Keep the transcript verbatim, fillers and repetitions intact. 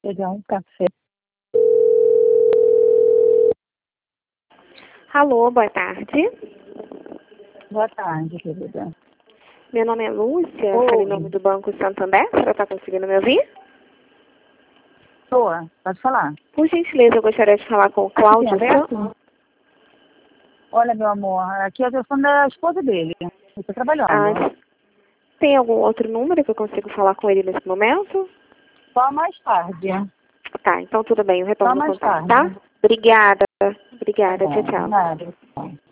pegar um café. Alô, boa tarde. Boa tarde, querida. Meu nome é Lúcia, Oi. falo em nome do Banco Santander. A senhora está conseguindo me ouvir? Tô, pode falar. Por gentileza, eu gostaria de falar com o Aqui tem Cláudio. aberto? Olha, meu amor, aqui é o telefone da esposa dele. Eu tô trabalhando. Ah, tem algum outro número que eu consigo falar com ele nesse momento? Só mais tarde. Tá, então tudo bem, eu Só retorno o mais contato, tarde. tá? Obrigada. Tá Obrigada, tchau, bom, tchau. nada.